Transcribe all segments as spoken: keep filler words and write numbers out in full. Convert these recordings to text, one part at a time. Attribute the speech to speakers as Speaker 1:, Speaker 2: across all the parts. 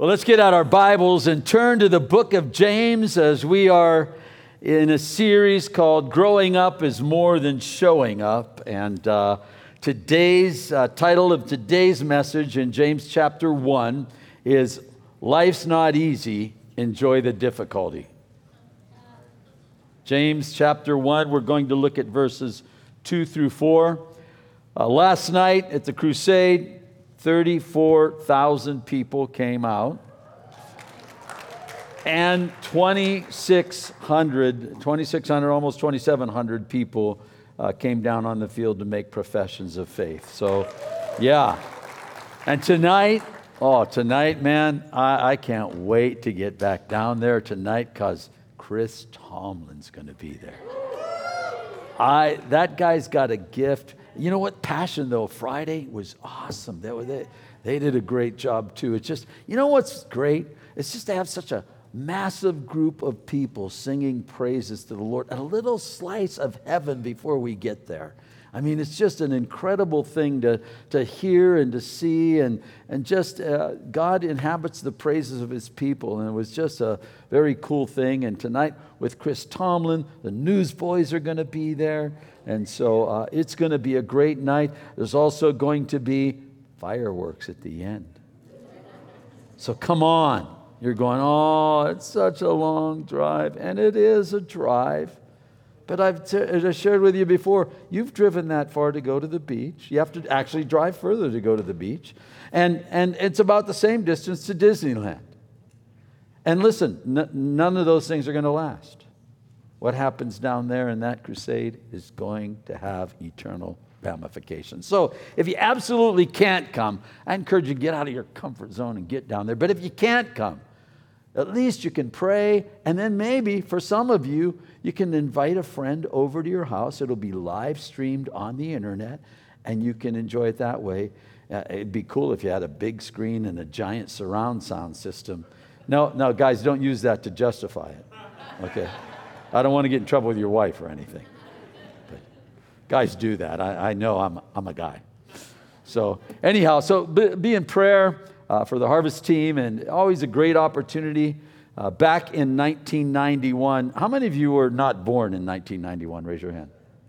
Speaker 1: Well, let's get out our Bibles and turn to the book of James as we are in a series called Growing Up is More Than Showing Up. And uh, today's uh, title of today's message in James chapter one is Life's Not Easy, Enjoy the Difficulty. James chapter one, we're going to look at verses two through four. Uh, last night at the crusade, thirty-four thousand people came out, and twenty-six hundred, twenty-six hundred, almost twenty-seven hundred people uh, came down on the field to make professions of faith. So, yeah. And tonight, oh, tonight, man, I, I can't wait to get back down there tonight because Chris Tomlin's going to be there. I that guy's got a gift. You know what? Passion, though, Friday was awesome. They, were, they, they did a great job, too. It's just, you know what's great? It's just to have such a massive group of people singing praises to the Lord, a little slice of heaven before we get there. I mean, it's just an incredible thing to, to hear and to see, and, and just uh, God inhabits the praises of his people, and it was just a very cool thing. And tonight with Chris Tomlin, the Newsboys are going to be there, and so uh, it's going to be a great night. There's also going to be fireworks at the end. So come on. You're going, oh, it's such a long drive, and it is a drive. But I've t- as I shared with you before, you've driven that far to go to the beach. You have to actually drive further to go to the beach. And, and it's about the same distance to Disneyland. And listen, n- none of those things are going to last. What happens down there in that crusade is going to have eternal ramifications. So if you absolutely can't come, I encourage you to get out of your comfort zone and get down there. But if you can't come, at least you can pray, and then maybe for some of you, you can invite a friend over to your house. It'll be live streamed on the internet, and you can enjoy it that way. Uh, it'd be cool if you had a big screen and a giant surround sound system. No, no, guys, don't use that to justify it. Okay? I don't want to get in trouble with your wife or anything. But guys do that. I, I know I'm, I'm a guy. So anyhow, so be, be in prayer. Uh, for the Harvest team, and always a great opportunity. Uh, back in nineteen ninety-one, how many of you were not born in nineteen ninety-one? Raise your hand.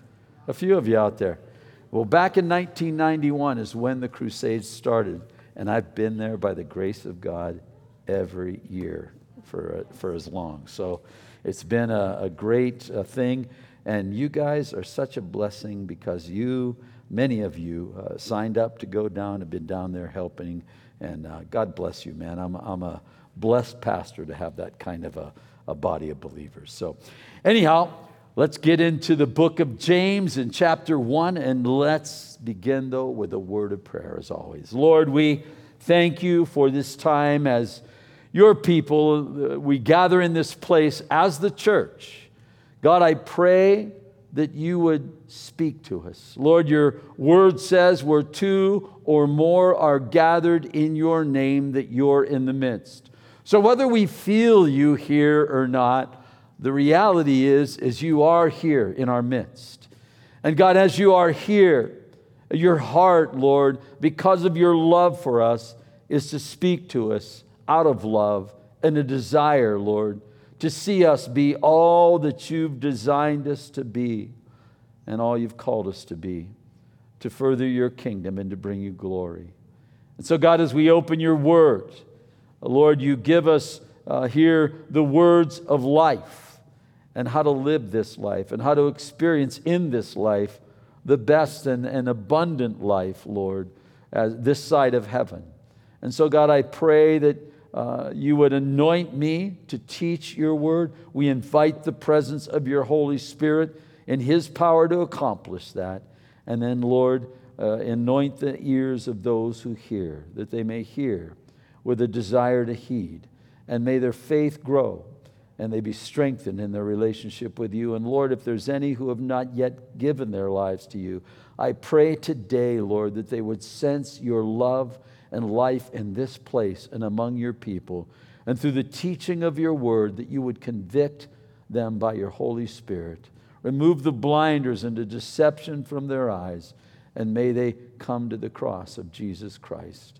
Speaker 1: A few of you out there. Well, back in nineteen ninety-one is when the Crusades started, and I've been there by the grace of God every year for uh, for as long. So it's been a, a great uh, thing, and you guys are such a blessing because you, many of you, uh, signed up to go down, have been down there helping. And uh, God bless you, man. I'm, I'm a blessed pastor to have that kind of a, a body of believers. So anyhow, let's get into the book of James in chapter one, and let's begin, though, with a word of prayer, as always. Lord, we thank you for this time as your people. We gather in this place as the church. God, I pray that you would speak to us. Lord, your word says where two or more are gathered in your name, that you're in the midst. So whether we feel you here or not, the reality is, is you are here in our midst. And God, as you are here, your heart, Lord, because of your love for us, is to speak to us out of love and a desire, Lord, to see us be all that you've designed us to be and all you've called us to be, to further your kingdom and to bring you glory. And so, God, as we open your word, Lord, you give us uh, here the words of life and how to live this life and how to experience in this life the best and, and abundant life, Lord, as this side of heaven. And so, God, I pray that Uh, you would anoint me to teach your word. We invite the presence of your Holy Spirit and his power to accomplish that. And then, Lord, uh, anoint the ears of those who hear, that they may hear with a desire to heed. And may their faith grow and they be strengthened in their relationship with you. And Lord, if there's any who have not yet given their lives to you, I pray today, Lord, that they would sense your love and life in this place and among your people. And through the teaching of your word, that you would convict them by your Holy Spirit. Remove the blinders and the deception from their eyes, and may they come to the cross of Jesus Christ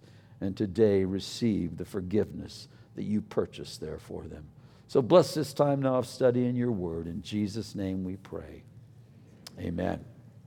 Speaker 1: and today receive the forgiveness that you purchased there for them. So bless this time now of studying your word. In Jesus' name we pray. Amen.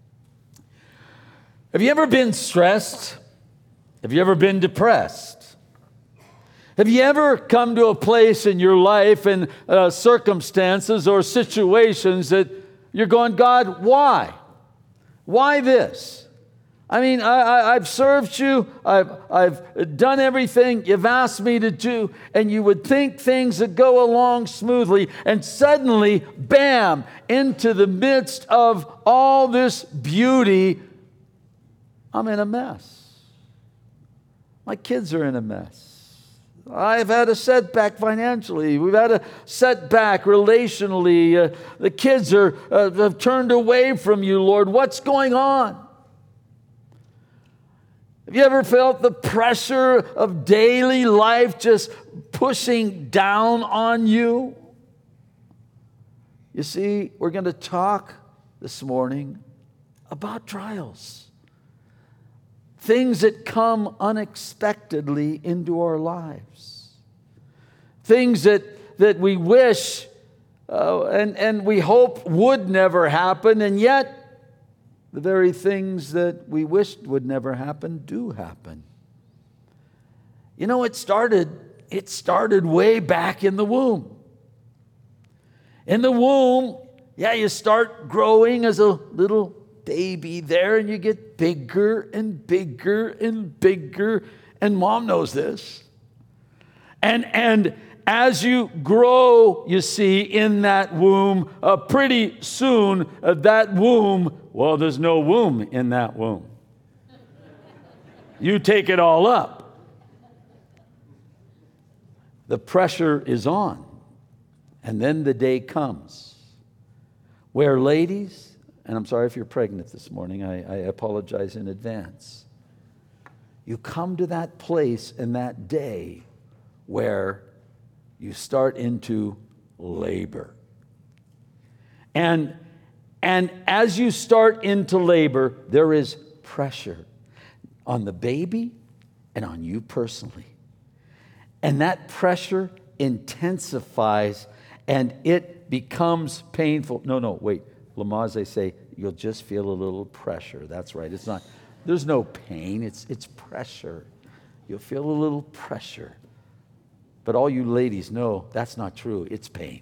Speaker 1: Have you ever been stressed? Have you ever been depressed? Have you ever come to a place in your life and uh, circumstances or situations that you're going, God, why? Why this? I mean, I, I, I've served you. I've, I've done everything you've asked me to do, and you would think things would go along smoothly, and suddenly, bam, into the midst of all this beauty, I'm in a mess. My kids are in a mess. I've had a setback financially. We've had a setback relationally. Uh, the kids are uh, have turned away from you, Lord. What's going on? Have you ever felt the pressure of daily life just pushing down on you? You see, we're going to talk this morning about trials. Things that come unexpectedly into our lives. Things that, that we wish uh, and, and we hope would never happen, and yet the very things that we wished would never happen do happen. You know, it started, it started way back in the womb. In the womb, yeah, you start growing as a little baby there, and you get bigger and bigger and bigger, and mom knows this. And, and as you grow, you see, in that womb, uh, pretty soon, uh, that womb, well, there's no womb in that womb. You take it all up. The pressure is on. And then the day comes where ladies, and I'm sorry if you're pregnant this morning, I, I apologize in advance. You come to that place and that day where you start into labor. And, and as you start into labor, there is pressure on the baby and on you personally. And that pressure intensifies and it becomes painful. No, no, wait. Lamaze say, you'll just feel a little pressure. That's right. It's not, there's no pain. It's, it's pressure. You'll feel a little pressure. But all you ladies know that's not true. It's pain.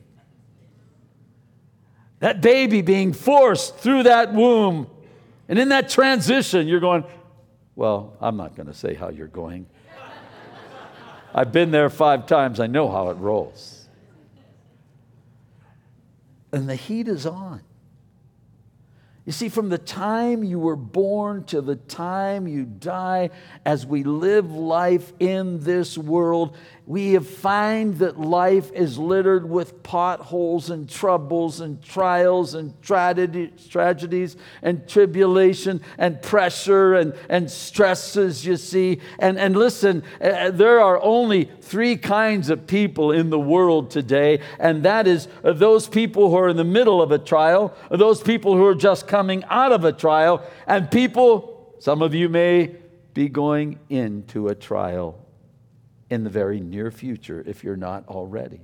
Speaker 1: That baby being forced through that womb, and in that transition, you're going, well, I'm not going to say how you're going. I've been there five times. I know how it rolls. And the heat is on. You see, from the time you were born to the time you die, as we live life in this world, we have find that life is littered with potholes and troubles and trials and tragedy, tragedies and tribulation and pressure and, and stresses, you see. And, and listen, uh, there are only three kinds of people in the world today, and that is uh, those people who are in the middle of a trial, those people who are just coming out of a trial, and people, some of you may be going into a trial in the very near future if you're not already.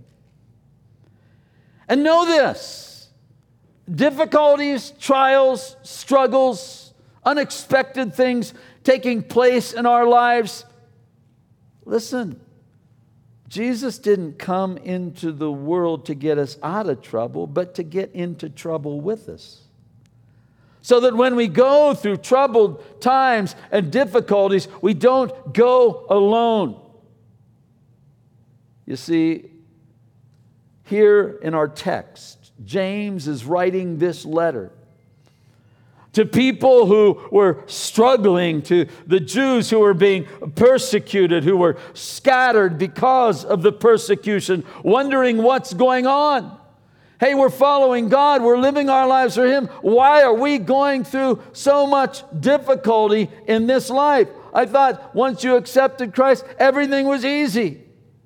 Speaker 1: And know this, difficulties, trials, struggles, unexpected things taking place in our lives. Listen, Jesus didn't come into the world to get us out of trouble, but to get into trouble with us. So that when we go through troubled times and difficulties, we don't go alone. You see, here in our text, James is writing this letter to people who were struggling, to the Jews who were being persecuted, who were scattered because of the persecution, wondering what's going on. Hey, we're following God. We're living our lives for Him. Why are we going through so much difficulty in this life? I thought once you accepted Christ, everything was easy.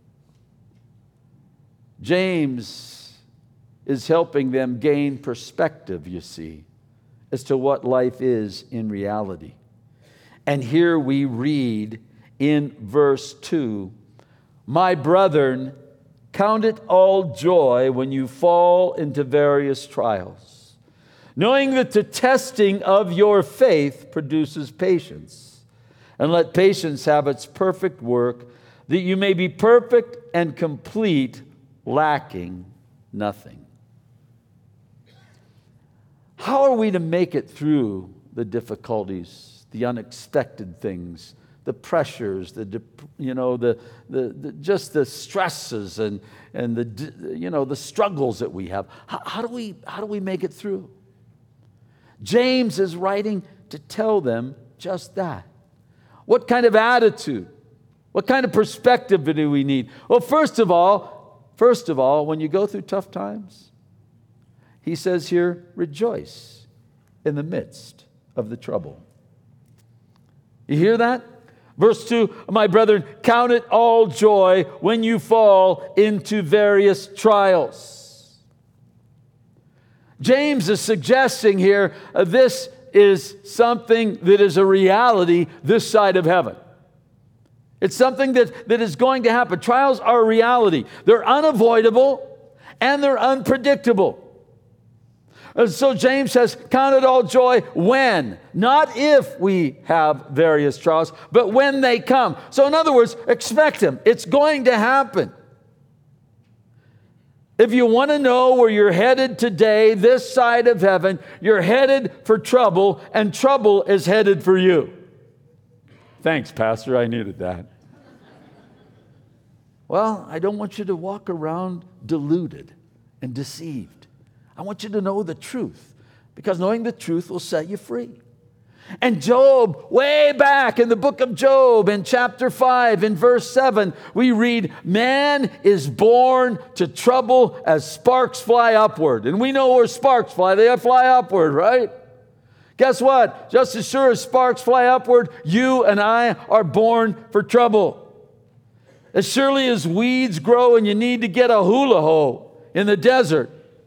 Speaker 1: James is helping them gain perspective, you see, as to what life is in reality. And here we read in verse two. My brethren, count it all joy when you fall into various trials, knowing that the testing of your faith produces patience. And let patience have its perfect work, that you may be perfect and complete, lacking nothing. How are we to make it through the difficulties, the unexpected things, the pressures, the you know the, the the just the stresses and and the you know the struggles that we have? How, how do we how do we make it through? James is writing to tell them just that. What kind of attitude? What kind of perspective do we need? Well, first of all, first of all, when you go through tough times, he says here, rejoice in the midst of the trouble. You hear that? Verse two, my brethren, count it all joy when you fall into various trials. James is suggesting here uh, this is something that is a reality this side of heaven. It's something that, that is going to happen. Trials are a reality. They're unavoidable and they're unpredictable. And so James says, count it all joy when, not if we have various trials, but when they come. So in other words, expect them. It's going to happen. If you want to know where you're headed today, this side of heaven, you're headed for trouble, and trouble is headed for you. Thanks, Pastor. I needed that. Well, I don't want you to walk around deluded and deceived. I want you to know the truth, because knowing the truth will set you free. And Job, way back in the book of Job, in chapter five, in verse seven, we read, man is born to trouble as sparks fly upward. And we know where sparks fly. They fly upward, right? Guess what? Just as sure as sparks fly upward, you and I are born for trouble. As surely as weeds grow and you need to get a hula hoe in the desert.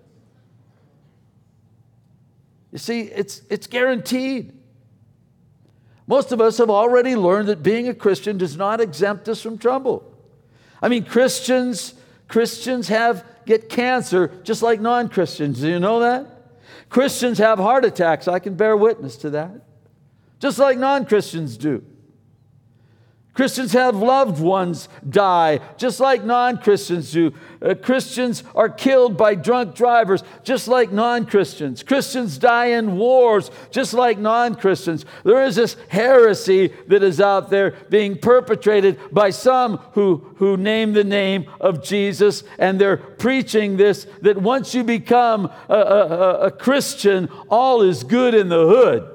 Speaker 1: You see, it's, it's guaranteed. Most of us have already learned that being a Christian does not exempt us from trouble. I mean, Christians, Christians have get cancer just like non-Christians. Do you know that? Christians have heart attacks. I can bear witness to that. Just like non-Christians do. Christians have loved ones die, just like non-Christians do. Uh, Christians are killed by drunk drivers, just like non-Christians. Christians die in wars, just like non-Christians. There is this heresy that is out there being perpetrated by some who, who name the name of Jesus, and they're preaching this, that once you become a, a, a Christian, all is good in the hood.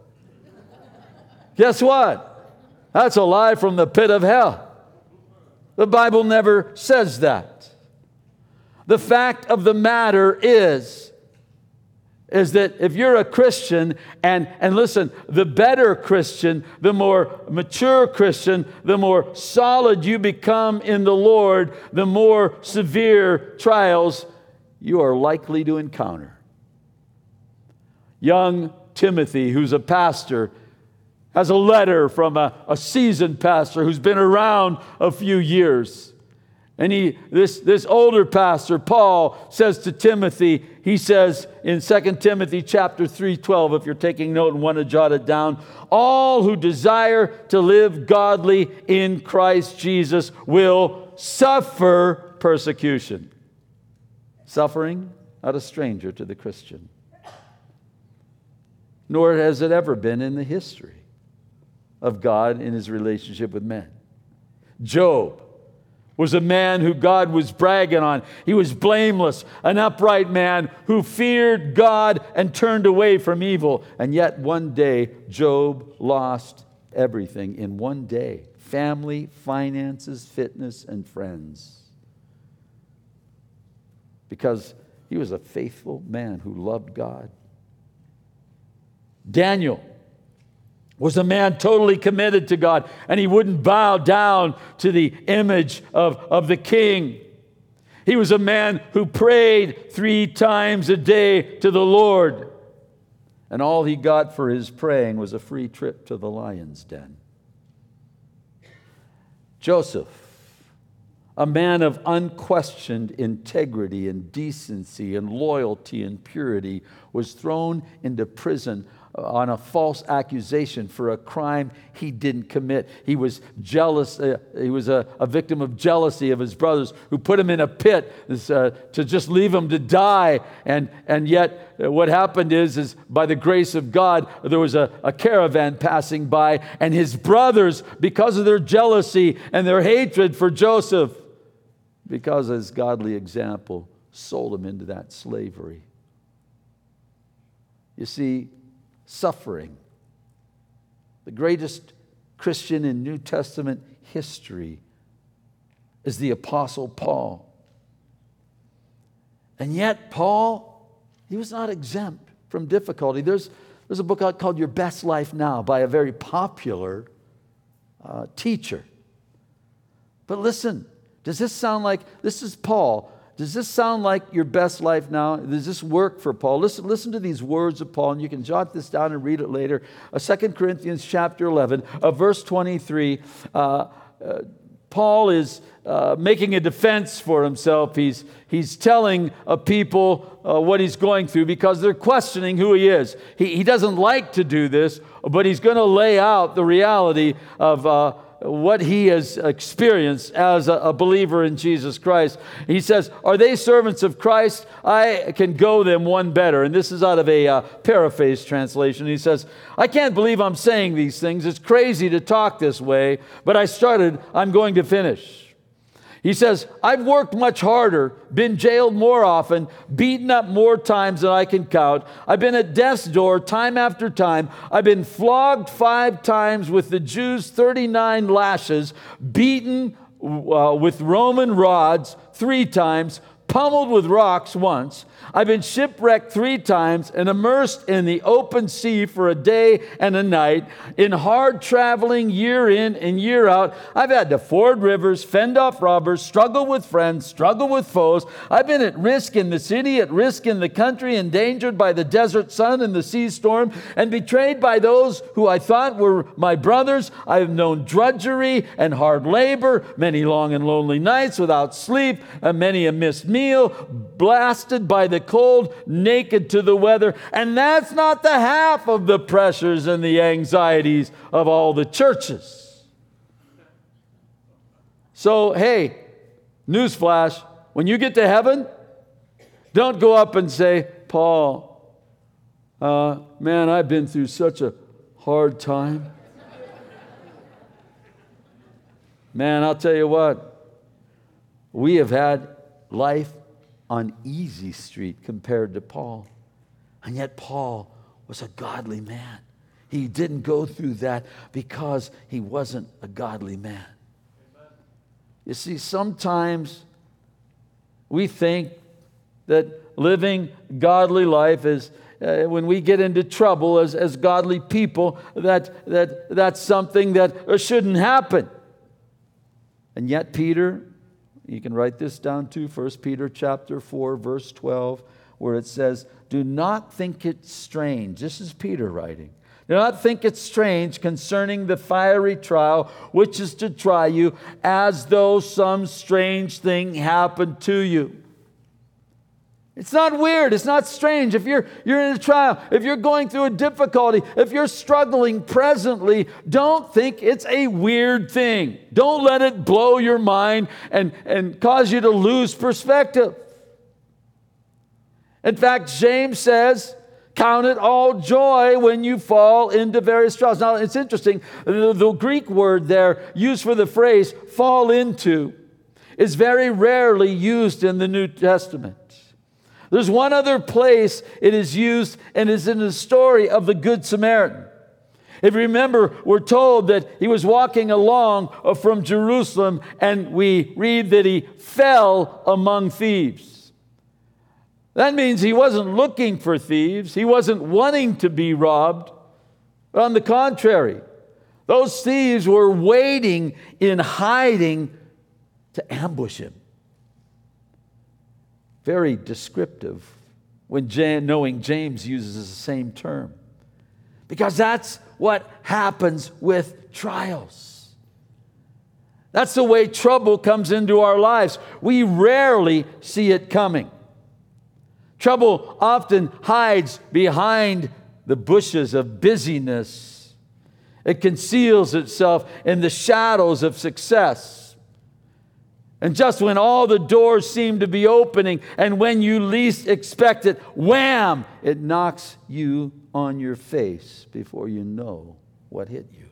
Speaker 1: Guess what? That's a lie from the pit of hell. The Bible never says that. The fact of the matter is, is that if you're a Christian, and, and listen, the better Christian, the more mature Christian, the more solid you become in the Lord, the more severe trials you are likely to encounter. Young Timothy, who's a pastor, has a letter from a, a seasoned pastor who's been around a few years. And he, this, this older pastor, Paul, says to Timothy, he says in Second Timothy chapter three twelve, if you're taking note and want to jot it down, all who desire to live godly in Christ Jesus will suffer persecution. Suffering, not a stranger to the Christian. Nor has it ever been in the history of God in his relationship with men. Job was a man who God was bragging on. He was blameless, an upright man who feared God and turned away from evil. And yet one day, Job lost everything in one day. Family, finances, fitness, and friends. Because he was a faithful man who loved God. Daniel was a man totally committed to God, and he wouldn't bow down to the image of, of the king. He was a man who prayed three times a day to the Lord, and all he got for his praying was a free trip to the lion's den. Joseph, a man of unquestioned integrity and decency and loyalty and purity, was thrown into prison on a false accusation for a crime he didn't commit. He was jealous. Uh, he was a, a victim of jealousy of his brothers, who put him in a pit uh, to just leave him to die. And, and yet uh, what happened is, is by the grace of God, there was a, a caravan passing by, and his brothers, because of their jealousy and their hatred for Joseph, because of his godly example, sold him into that slavery. You see, suffering. The greatest Christian in New Testament history is the Apostle Paul. And yet Paul, he was not exempt from difficulty. There's, there's a book out called Your Best Life Now by a very popular uh, teacher. But listen, does this sound like, this is Paul, does this sound like your best life now? Does this work for Paul? Listen, listen to these words of Paul, and you can jot this down and read it later. Uh, Second Corinthians chapter eleven, uh, verse twenty-three. Uh, uh, Paul is uh, making a defense for himself. He's, he's telling uh, people uh, what he's going through because they're questioning who he is. He, he doesn't like to do this, but he's going to lay out the reality of uh, what he has experienced as a, a believer in Jesus Christ. He says, are they servants of Christ? I can go them one better. And this is out of a uh, paraphrase translation. He says, I can't believe I'm saying these things. It's crazy to talk this way, but I started, I'm going to finish. He says, I've worked much harder, been jailed more often, beaten up more times than I can count. I've been at death's door time after time. I've been flogged five times with the Jews' thirty-nine lashes, beaten uh, with Roman rods three times, pummeled with rocks once. I've been shipwrecked three times and immersed in the open sea for a day and a night. In hard traveling year in and year out, I've had to ford rivers, fend off robbers, struggle with friends, struggle with foes. I've been at risk in the city, at risk in the country, endangered by the desert sun and the sea storm, and betrayed by those who I thought were my brothers. I have known drudgery and hard labor, many long and lonely nights without sleep, and many a missed meal, blasted by the cold, naked to the weather. And that's not the half of the pressures and the anxieties of all the churches. So, hey, newsflash, when you get to heaven, don't go up and say, Paul, uh, man, I've been through such a hard time. Man, I'll tell you what, we have had life on easy street compared to Paul. And yet Paul was a godly man. He didn't go through that because he wasn't a godly man. Amen. You see, sometimes we think that living godly life is uh, when we get into trouble as, as godly people, that, that that's something that shouldn't happen. And yet Peter, you can write this down too, First Peter chapter four, verse twelve, where it says, do not think it strange. This is Peter writing. Do not think it strange concerning the fiery trial, which is to try you, as though some strange thing happened to you. It's not weird. It's not strange. If you're, you're in a trial, if you're going through a difficulty, if you're struggling presently, don't think it's a weird thing. Don't let it blow your mind and, and cause you to lose perspective. In fact, James says, count it all joy when you fall into various trials. Now, it's interesting. The, the Greek word there used for the phrase fall into is very rarely used in the New Testament. There's one other place it is used, and it's in the story of the Good Samaritan. If you remember, we're told that he was walking along from Jerusalem, and we read that he fell among thieves. That means he wasn't looking for thieves. He wasn't wanting to be robbed. But on the contrary, those thieves were waiting in hiding to ambush him. Very descriptive when Jan, knowing James uses the same term. Because that's what happens with trials. That's the way trouble comes into our lives. We rarely see it coming. Trouble often hides behind the bushes of busyness. It conceals itself in the shadows of success. And just when all the doors seem to be opening and when you least expect it, wham, it knocks you on your face before you know what hit you.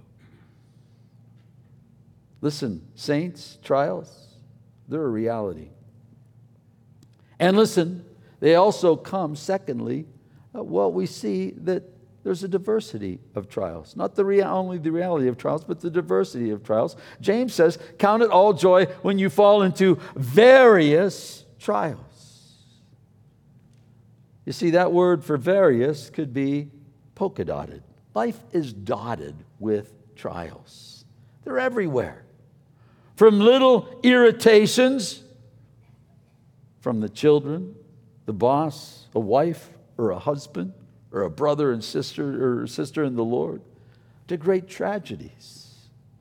Speaker 1: Listen, saints, trials, they're a reality. And listen, they also come, secondly, uh, well, we see that there's a diversity of trials. Not the rea- only the reality of trials, but the diversity of trials. James says, count it all joy when you fall into various trials. You see, that word for various could be polka dotted. Life is dotted with trials. They're everywhere. From little irritations from the children, the boss, a wife, or a husband, or a brother and sister or sister in the Lord, to great tragedies.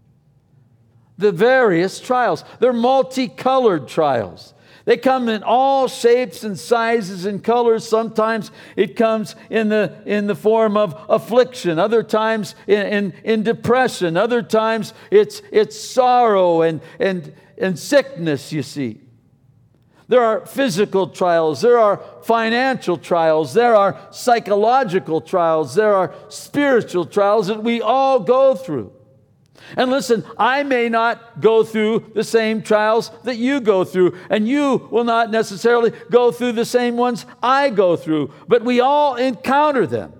Speaker 1: The various trials, they're multicolored trials. They come in all shapes and sizes and colors. Sometimes it comes in the, in the form of affliction. Other times in, in, in depression. Other times it's, it's sorrow and, and, and sickness, you see. There are physical trials. There are financial trials. There are psychological trials. There are spiritual trials that we all go through. And listen, I may not go through the same trials that you go through, and you will not necessarily go through the same ones I go through, but we all encounter them.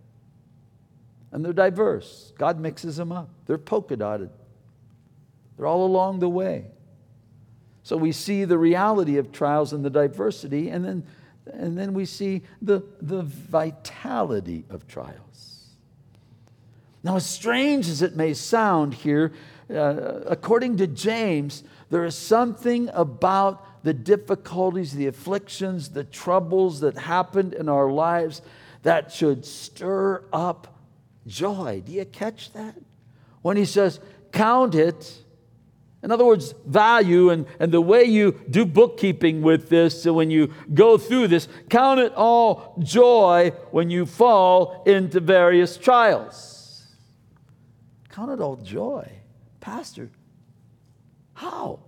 Speaker 1: And they're diverse. God mixes them up. They're polka dotted. They're all along the way. So we see the reality of trials and the diversity, and then, and then we see the, the vitality of trials. Now, as strange as it may sound here, uh, according to James, there is something about the difficulties, the afflictions, the troubles that happened in our lives that should stir up joy. Do you catch that? When he says, count it, in other words, value, and, and the way you do bookkeeping with this, so when you go through this, count it all joy when you fall into various trials. Count it all joy. Pastor, how?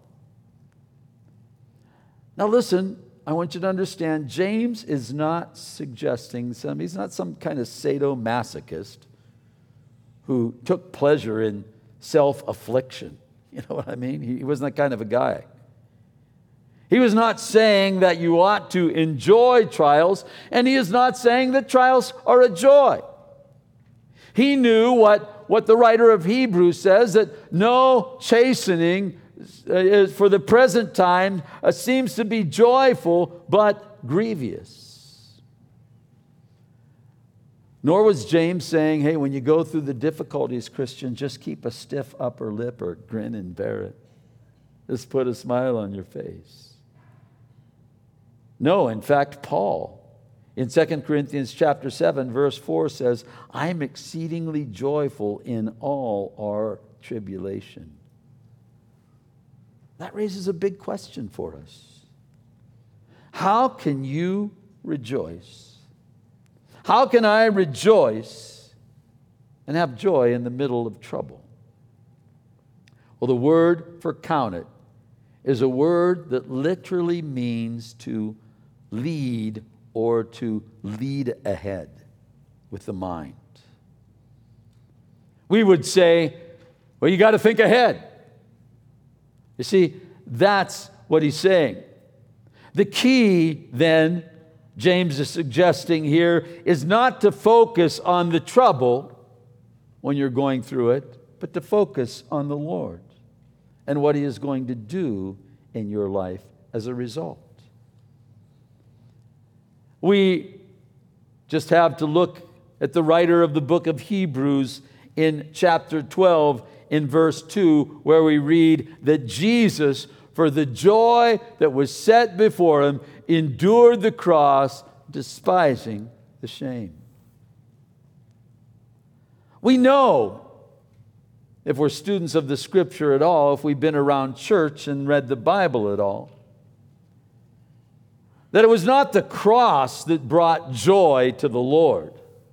Speaker 1: Now listen, I want you to understand, James is not suggesting some, he's not some kind of sadomasochist who took pleasure in self-affliction. You know what I mean? He wasn't that kind of a guy. He was not saying that you ought to enjoy trials, and he is not saying that trials are a joy. He knew what, what the writer of Hebrews says, that no chastening uh, for the present time uh, seems to be joyful, but grievous. Nor was James saying, hey, when you go through the difficulties, Christian, just keep a stiff upper lip or grin and bear it. Just put a smile on your face. No, in fact, Paul, in Second Corinthians chapter seven, verse four says, I'm exceedingly joyful in all our tribulation. That raises a big question for us. How can you rejoice? How can I rejoice and have joy in the middle of trouble? Well, the word for count it is a word that literally means to lead or to lead ahead with the mind. We would say, well, you got to think ahead. You see, that's what he's saying. The key, then, James is suggesting here, is not to focus on the trouble when you're going through it, but to focus on the Lord and what He is going to do in your life as a result. We just have to look at the writer of the book of Hebrews in chapter twelve, in verse two, where we read that Jesus, for the joy that was set before Him, endured the cross, despising the shame. We know if we're students of the Scripture at all, if we've been around church and read the Bible at all, that it was not the cross that brought joy to the Lord.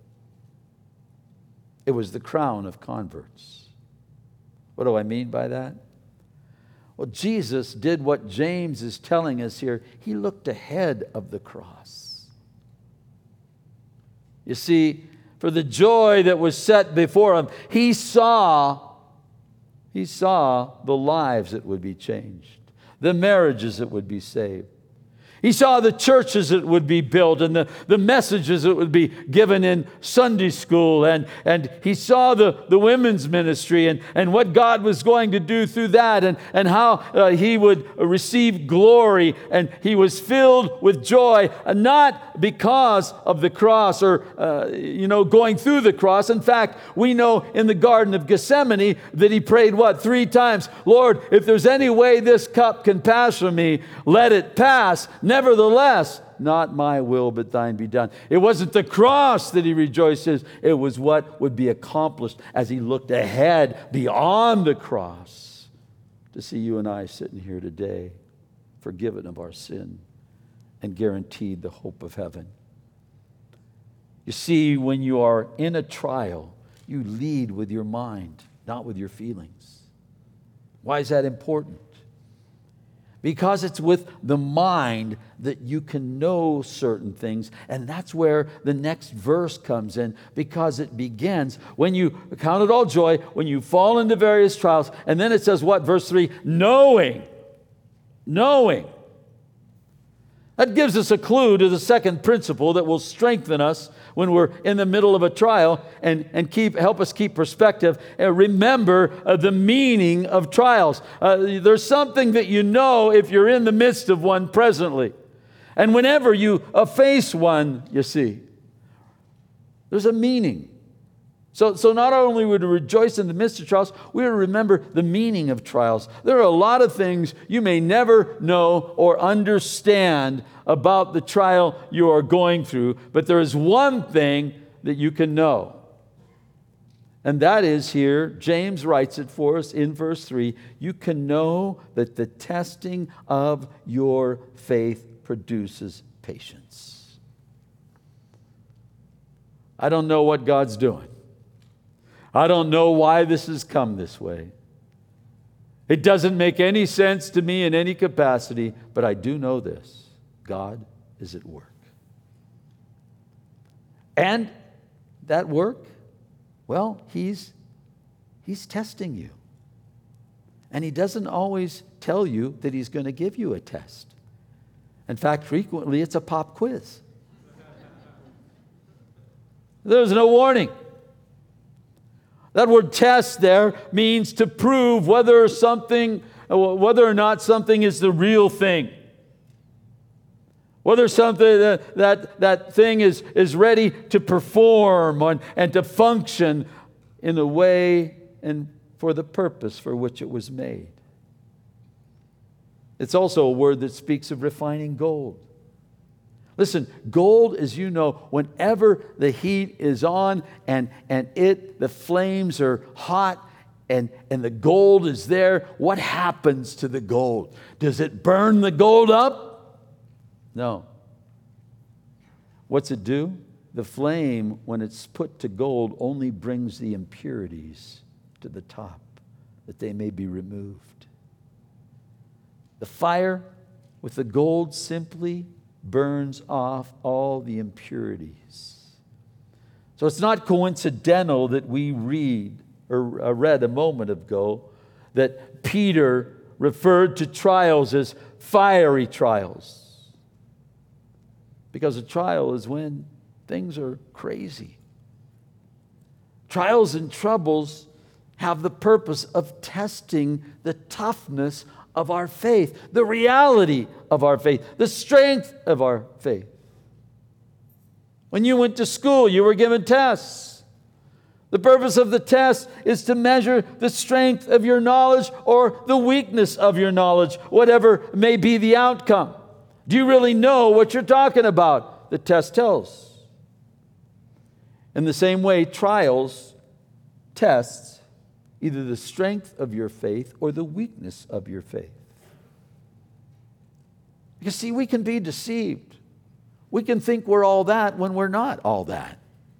Speaker 1: It was the crown of converts. What do I mean by that? Well, Jesus did what James is telling us here. He looked ahead of the cross. You see, for the joy that was set before him, he saw, he saw the lives that would be changed, the marriages that would be saved. He saw the churches that would be built and the, the messages that would be given in Sunday school. And, and he saw the, the women's ministry and, and what God was going to do through that and, and how uh, he would receive glory. And he was filled with joy, uh, not because of the cross or, uh, you know, going through the cross. In fact, we know in the Garden of Gethsemane that he prayed, what, three times? Lord, if there's any way this cup can pass from me, let it pass. Nevertheless, not my will, but thine be done. It wasn't the cross that he rejoices. It was what would be accomplished as he looked ahead beyond the cross to see you and I sitting here today, forgiven of our sin and guaranteed the hope of heaven. You see, when you are in a trial, you lead with your mind, not with your feelings. Why is that important? Because it's with the mind that you can know certain things. And that's where the next verse comes in, because it begins, when you count it all joy, when you fall into various trials. And then it says what? Verse three, knowing. Knowing. That gives us a clue to the second principle that will strengthen us when we're in the middle of a trial and, and keep help us keep perspective and remember uh, the meaning of trials. Uh, there's something that you know if you're in the midst of one presently. And whenever you uh, face one, you see, there's a meaning. So, so not only would we rejoice in the midst of trials, we would remember the meaning of trials. There are a lot of things you may never know or understand about the trial you are going through, but there is one thing that you can know. And that is here, James writes it for us in verse three, you can know that the testing of your faith produces patience. I don't know what God's doing. I don't know why this has come this way. It doesn't make any sense to me in any capacity, but I do know this. God is at work. And that work, well, he's, he's testing you. And he doesn't always tell you that he's going to give you a test. In fact, frequently it's a pop quiz. There's no warning. That word test there means to prove whether something, whether or not something is the real thing. Whether something that, that, that thing is, is ready to perform and, and to function in a way and for the purpose for which it was made. It's also a word that speaks of refining gold. Listen, gold, as you know, whenever the heat is on and, and it, the flames are hot and, and the gold is there, what happens to the gold? Does it burn the gold up? No. What's it do? The flame, when it's put to gold, only brings the impurities to the top, that they may be removed. The fire with the gold simply burns off all the impurities. So it's not coincidental that we read or read a moment ago that Peter referred to trials as fiery trials. Because a trial is when things are crazy. Trials and troubles have the purpose of testing the toughness of our faith, the reality of our faith, the strength of our faith. When you went to school, you were given tests. The purpose of the test is to measure the strength of your knowledge or the weakness of your knowledge, whatever may be the outcome. Do you really know what you're talking about? The test tells. In the same way, trials, tests, either the strength of your faith or the weakness of your faith. You see, we can be deceived. We can think we're all that when we're not all that.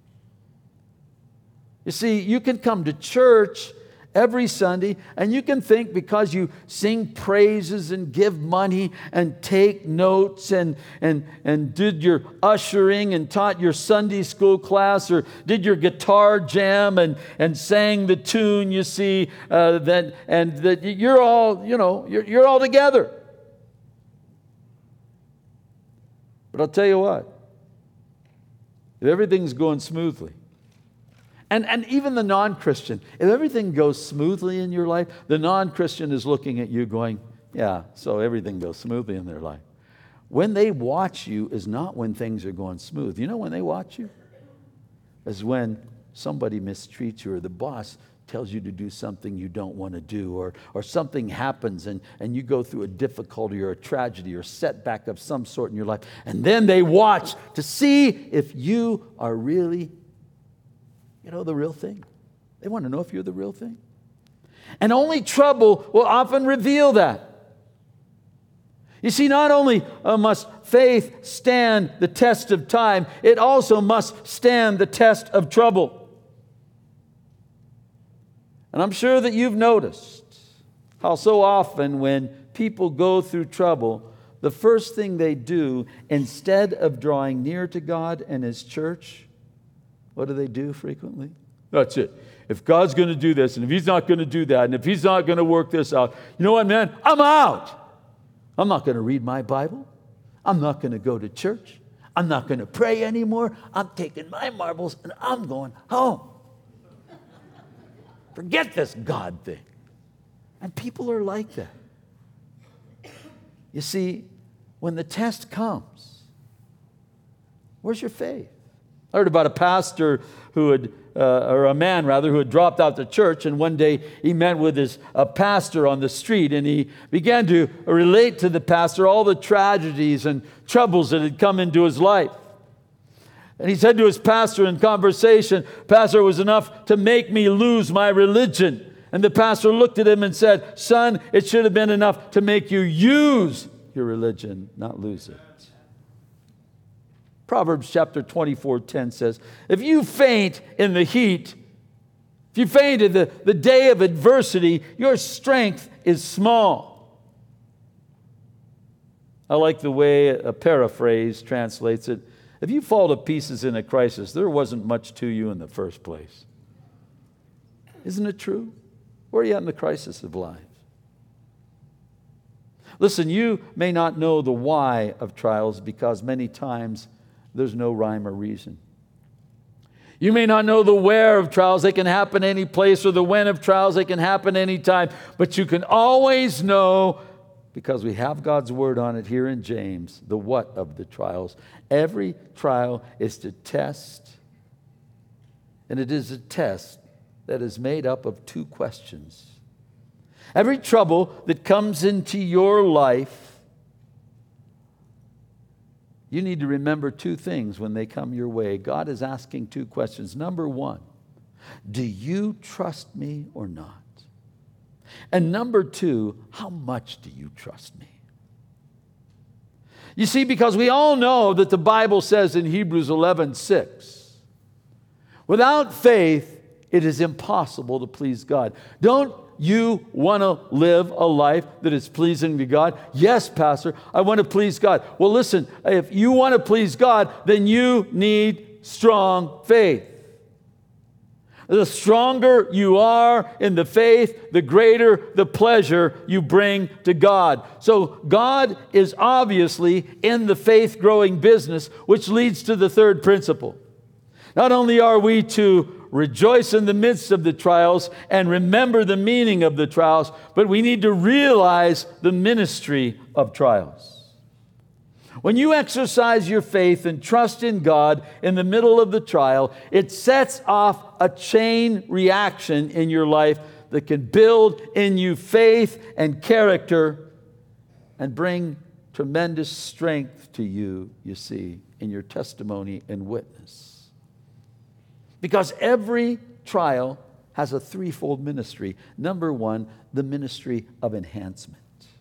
Speaker 1: You see, you can come to church every Sunday, and you can think because you sing praises and give money and take notes and, and, and did your ushering and taught your Sunday school class or did your guitar jam and, and sang the tune, you see, uh, that, and that you're all, you know, you're, you're all together. But I'll tell you what, if everything's going smoothly, And, and even the non-Christian, if everything goes smoothly in your life, the non-Christian is looking at you going, yeah, so everything goes smoothly in their life. When they watch you is not when things are going smooth. You know when they watch you? Is when somebody mistreats you or the boss tells you to do something you don't want to do, or, or something happens and, and you go through a difficulty or a tragedy or setback of some sort in your life. And then they watch to see if you are really You know, the real thing. They want to know if you're the real thing. And only trouble will often reveal that. You see, not only uh, must faith stand the test of time, it also must stand the test of trouble. And I'm sure that you've noticed how so often when people go through trouble, the first thing they do, instead of drawing near to God and His church, what do they do frequently? That's it. If God's going to do this, and if He's not going to do that, and if He's not going to work this out, you know what, man? I'm out. I'm not going to read my Bible. I'm not going to go to church. I'm not going to pray anymore. I'm taking my marbles and I'm going home. Forget this God thing. And people are like that. You see, when the test comes, where's your faith? I heard about a pastor who had, uh, or a man rather, who had dropped out the church, and one day he met with his a pastor on the street, and he began to relate to the pastor all the tragedies and troubles that had come into his life. And he said to his pastor in conversation, "Pastor, it was enough to make me lose my religion." And the pastor looked at him and said, "Son, it should have been enough to make you use your religion, not lose it." Proverbs chapter twenty-four ten says, if you faint in the heat, if you faint in the, the day of adversity, your strength is small. I like the way a paraphrase translates it. If you fall to pieces in a crisis, there wasn't much to you in the first place. Isn't it true? Where are you at in the crisis of life? Listen, you may not know the why of trials because many times there's no rhyme or reason. You may not know the where of trials. They can happen any place, or the when of trials. They can happen any time. But you can always know, because we have God's word on it here in James, the what of the trials. Every trial is to test, and it is a test that is made up of two questions. Every trouble that comes into your life, you need to remember two things when they come your way. God is asking two questions. Number one, do you trust me or not? And number two, how much do you trust me? You see, because we all know that the Bible says in Hebrews eleven six, without faith, it is impossible to please God. Don't you want to live a life that is pleasing to God? Yes, Pastor, I want to please God. Well, listen, if you want to please God, then you need strong faith. The stronger you are in the faith, the greater the pleasure you bring to God. So God is obviously in the faith-growing business, which leads to the third principle. Not only are we to rejoice in the midst of the trials and remember the meaning of the trials, but we need to realize the ministry of trials. When you exercise your faith and trust in God in the middle of the trial, it sets off a chain reaction in your life that can build in you faith and character and bring tremendous strength to you, you see, in your testimony and witness. Because every trial has a threefold ministry. Number one, the ministry of enhancement.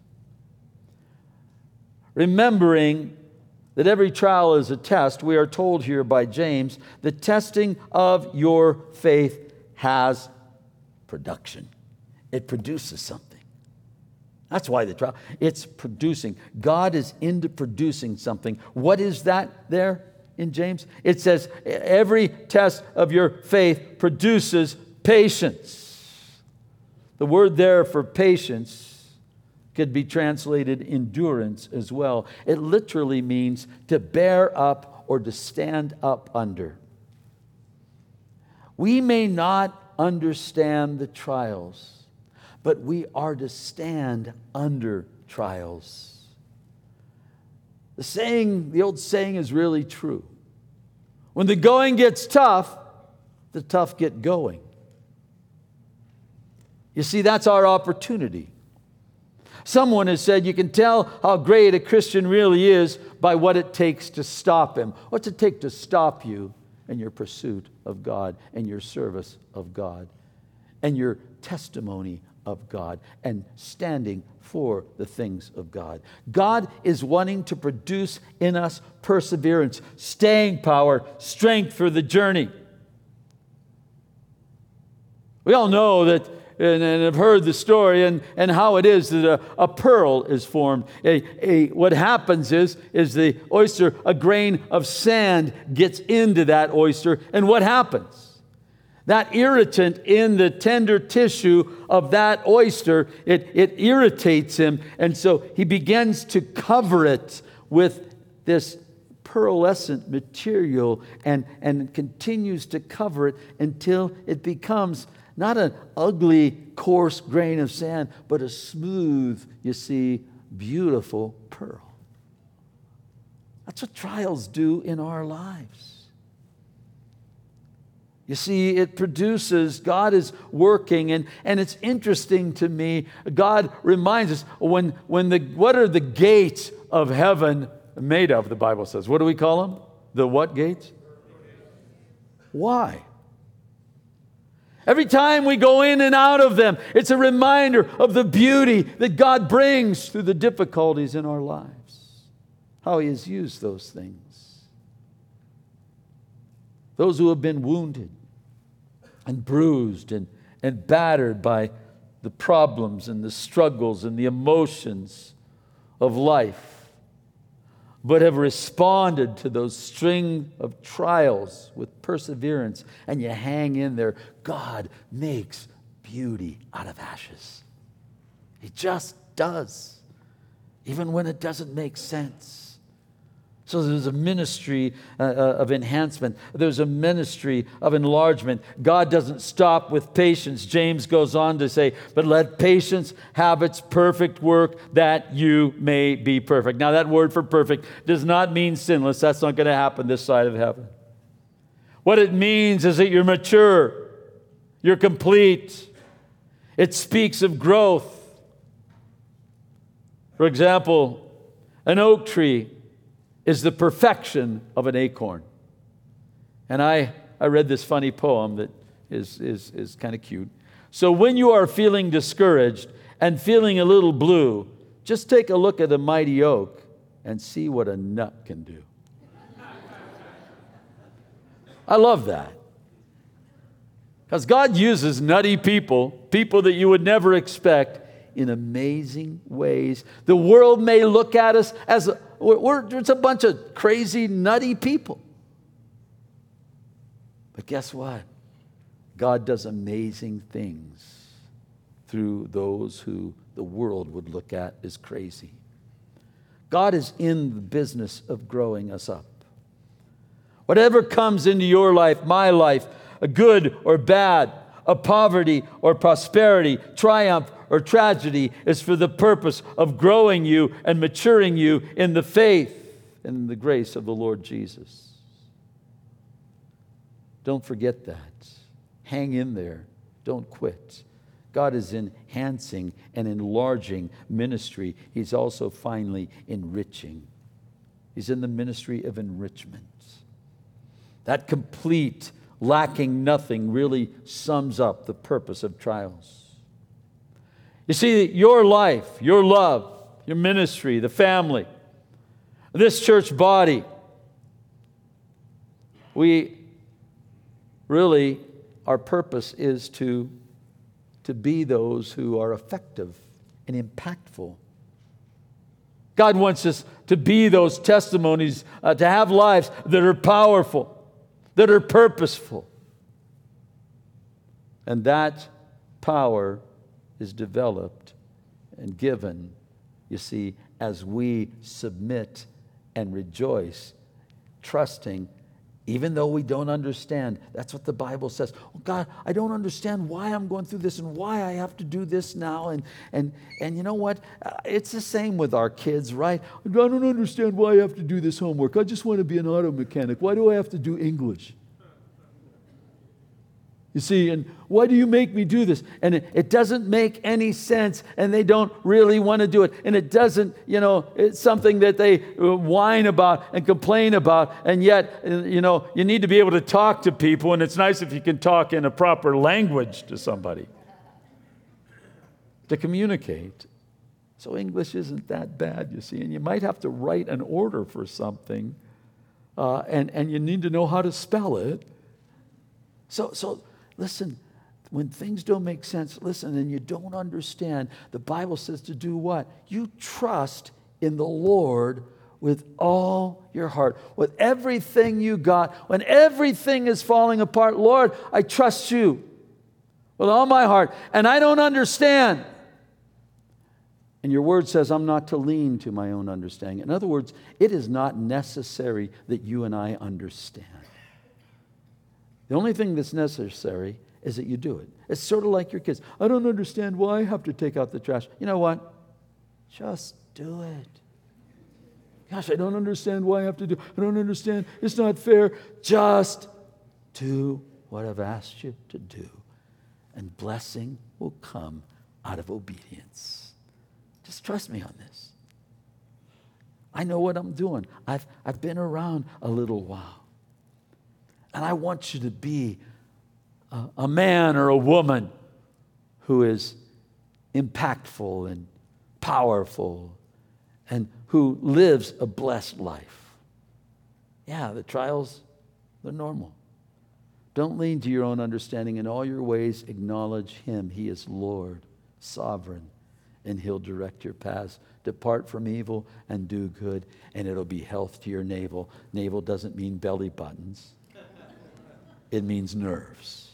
Speaker 1: Remembering that every trial is a test, we are told here by James, the testing of your faith has production. It produces something. That's why the trial, it's producing. God is into producing something. What is that there in James? It says, every test of your faith produces patience. The word there for patience could be translated endurance as well. It literally means to bear up or to stand up under. We may not understand the trials, but we are to stand under trials. The saying, the old saying is really true. When the going gets tough, the tough get going. You see, that's our opportunity. Someone has said you can tell how great a Christian really is by what it takes to stop him. What's it take to stop you in your pursuit of God and your service of God and your testimony of God and standing for the things of God? God is wanting to produce in us perseverance, staying power, strength for the journey. We all know that and, and have heard the story and, and how it is that a, a pearl is formed. A, a, what happens is, is the oyster, a grain of sand gets into that oyster, and what happens? That irritant in the tender tissue of that oyster, it, it irritates him, and so he begins to cover it with this pearlescent material and, and continues to cover it until it becomes not an ugly, coarse grain of sand, but a smooth, you see, beautiful pearl. That's what trials do in our lives. You see, it produces, God is working, and, and it's interesting to me, God reminds us, when, when the, what are the gates of heaven made of, the Bible says? What do we call them? The what gates? Why? Every time we go in and out of them, it's a reminder of the beauty that God brings through the difficulties in our lives. How He has used those things. Those who have been wounded and bruised and, and battered by the problems and the struggles and the emotions of life, but have responded to those string of trials with perseverance, and you hang in there. God makes beauty out of ashes. He just does, even when it doesn't make sense. So there's a ministry uh, of enhancement. There's a ministry of enlargement. God doesn't stop with patience. James goes on to say, but let patience have its perfect work that you may be perfect. Now that word for perfect does not mean sinless. That's not going to happen this side of heaven. What it means is that you're mature. You're complete. It speaks of growth. For example, an oak tree is the perfection of an acorn. And I, I read this funny poem that is, is, is kind of cute. So when you are feeling discouraged and feeling a little blue, just take a look at a mighty oak and see what a nut can do. I love that. Because God uses nutty people, people that you would never expect, in amazing ways. The world may look at us as a, we're, it's a bunch of crazy, nutty people. But guess what? God does amazing things through those who the world would look at as crazy. God is in the business of growing us up. Whatever comes into your life, my life, a good or bad, a poverty or prosperity, triumph or tragedy, is for the purpose of growing you and maturing you in the faith and in the grace of the Lord Jesus. Don't forget that. Hang in there. Don't quit. God is enhancing and enlarging ministry. He's also finally enriching. He's in the ministry of enrichment. That complete lacking nothing, really sums up the purpose of trials. You see, your life, your love, your ministry, the family, this church body, we really, our purpose is to, to be those who are effective and impactful. God wants us to be those testimonies, uh, to have lives that are powerful, that are purposeful. And that power is developed and given, you see, as we submit and rejoice, trusting, even though we don't understand. That's what the Bible says. Oh, God, I don't understand why I'm going through this and why I have to do this now. And and and you know what? Uh, it's the same with our kids, right? I don't understand why I have to do this homework. I just want to be an auto mechanic. Why do I have to do English? You see, and why do you make me do this? And it, it doesn't make any sense, and they don't really want to do it. And it doesn't, you know, it's something that they whine about and complain about. And yet, you know, you need to be able to talk to people, and it's nice if you can talk in a proper language to somebody to communicate. So English isn't that bad, you see. And you might have to write an order for something, uh, and, and you need to know how to spell it. So, so, listen, when things don't make sense, listen, and you don't understand, the Bible says to do what? You trust in the Lord with all your heart, with everything you got. When everything is falling apart, Lord, I trust you with all my heart, and I don't understand. And your word says I'm not to lean to my own understanding. In other words, it is not necessary that you and I understand. The only thing that's necessary is that you do it. It's sort of like your kids. I don't understand why I have to take out the trash. You know what? Just do it. Gosh, I don't understand why I have to do. I don't understand. It's not fair. Just do what I've asked you to do, and blessing will come out of obedience. Just trust me on this. I know what I'm doing. I've, I've been around a little while. And I want you to be a, a man or a woman who is impactful and powerful and who lives a blessed life. Yeah, the trials, they're normal. Don't lean to your own understanding. In all your ways, acknowledge Him. He is Lord, sovereign, and He'll direct your paths. Depart from evil and do good, and it'll be health to your navel. Navel doesn't mean belly buttons. It means nerves.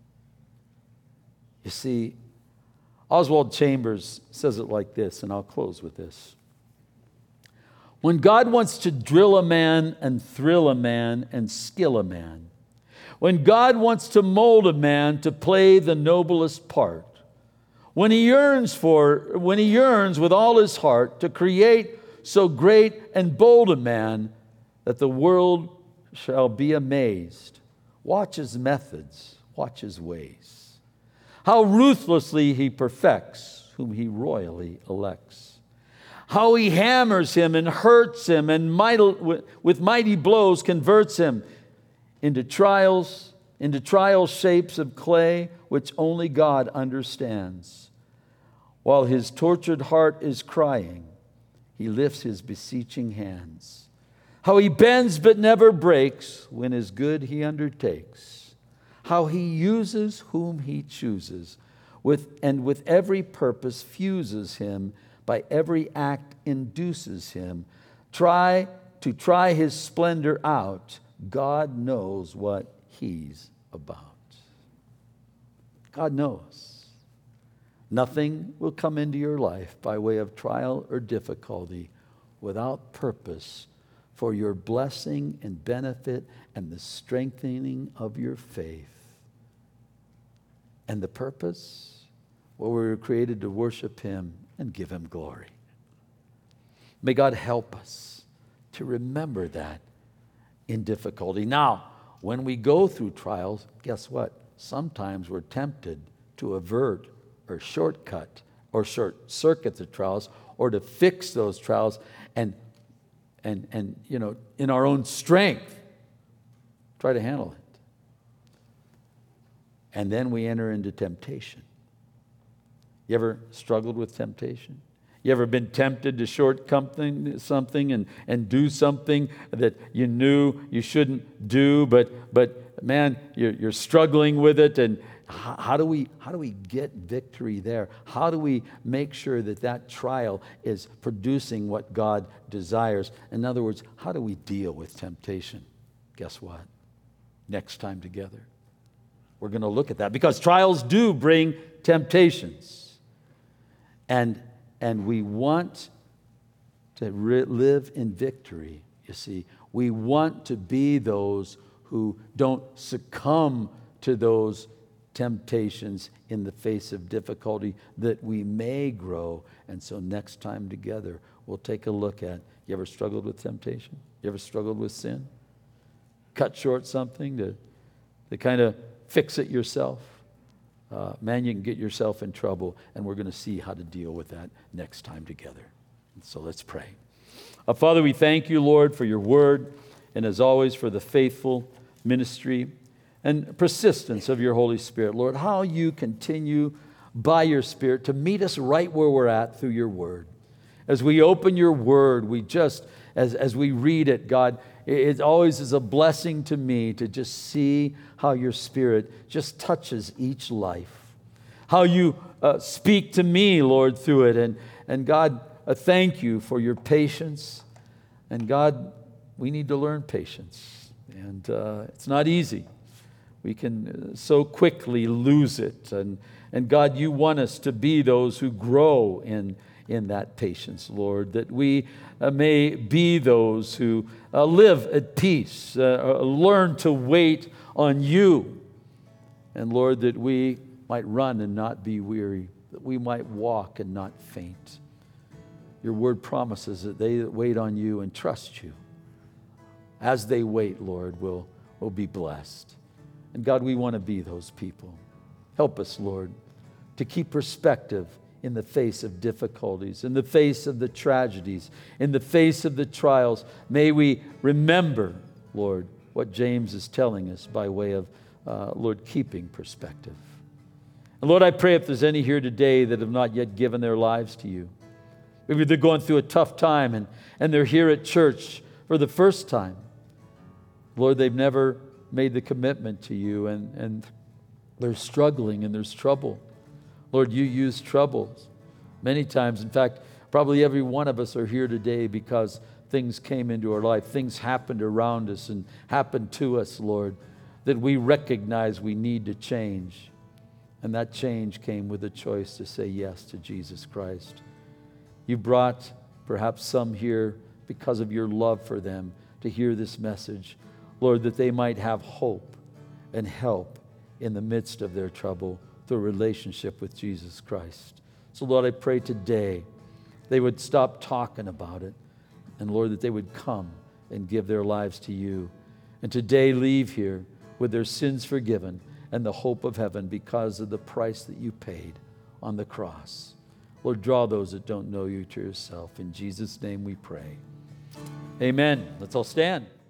Speaker 1: You see, Oswald Chambers says it like this, and I'll close with this. When God wants to drill a man and thrill a man and skill a man, when God wants to mold a man to play the noblest part, when he yearns for, when he yearns with all his heart to create so great and bold a man that the world shall be amazed, watch his methods, watch his ways. How ruthlessly he perfects whom he royally elects. How he hammers him and hurts him and mighty, with mighty blows converts him into trials, into trial shapes of clay which only God understands. While his tortured heart is crying, he lifts his beseeching hands. How he bends but never breaks when his good he undertakes. How he uses whom he chooses, with and with every purpose fuses him, by every act induces him. Try to try his splendor out. God knows what he's about. God knows. Nothing will come into your life by way of trial or difficulty without purpose for your blessing and benefit and the strengthening of your faith. And the purpose? Well, we were created to worship Him and give Him glory. May God help us to remember that in difficulty. Now, when we go through trials, guess what? Sometimes we're tempted to avert or shortcut or short circuit the trials, or to fix those trials and and and you know, in our own strength, try to handle it. and then we enter into temptation. You ever struggled with temptation? You ever been tempted to shortcome something and, and do something that you knew you shouldn't do, but but man, you're, you're struggling with it, and how, how do we how do we get victory there? How do we make sure that that trial is producing what God desires? In other words, how do we deal with temptation? Guess what? Next time together, we're going to look at that, because trials do bring temptations, and And we want to re- live in victory, you see. We want to be those who don't succumb to those temptations in the face of difficulty, that we may grow. And so next time together, we'll take a look at, you ever struggled with temptation? You ever struggled with sin? Cut short something to, to kind of fix it yourself? Uh, man, you can get yourself in trouble, and we're going to see how to deal with that next time together. So let's pray. Uh, Father, we thank you, Lord, for your word, and as always, for the faithful ministry and persistence of your Holy Spirit. Lord, how you continue by your Spirit to meet us right where we're at through your word. As we open your word, we just, as, as we read it, God, it always is a blessing to me to just see how your Spirit just touches each life. How you uh, speak to me, Lord, through it. And, and God, uh, thank you for your patience. And God, we need to learn patience. And uh, it's not easy. We can uh, so quickly lose it. And, and God, you want us to be those who grow in in that patience, Lord, that we uh, may be those who uh, live at peace, uh, learn to wait on you, and Lord, that we might run and not be weary, that we might walk and not faint. Your word promises that they that wait on you and trust you, as they wait, Lord, will, will be blessed. And God, we want to be those people. Help us, Lord, to keep perspective in the face of difficulties, in the face of the tragedies, in the face of the trials. May we remember, Lord, what James is telling us by way of, uh, Lord, keeping perspective. And Lord, I pray if there's any here today that have not yet given their lives to you, maybe they're going through a tough time and, and they're here at church for the first time. Lord, they've never made the commitment to you, and, and they're struggling and there's trouble. Lord, you use troubles many times. In fact, probably every one of us are here today because things came into our life. Things happened around us and happened to us, Lord, that we recognize we need to change. And that change came with a choice to say yes to Jesus Christ. You brought perhaps some here because of your love for them to hear this message, Lord, that they might have hope and help in the midst of their trouble, through a relationship with Jesus Christ. So Lord, I pray today they would stop talking about it, and Lord, that they would come and give their lives to you, and today leave here with their sins forgiven and the hope of heaven because of the price that you paid on the cross. Lord, draw those that don't know you to yourself. In Jesus' name we pray. Amen. Let's all stand.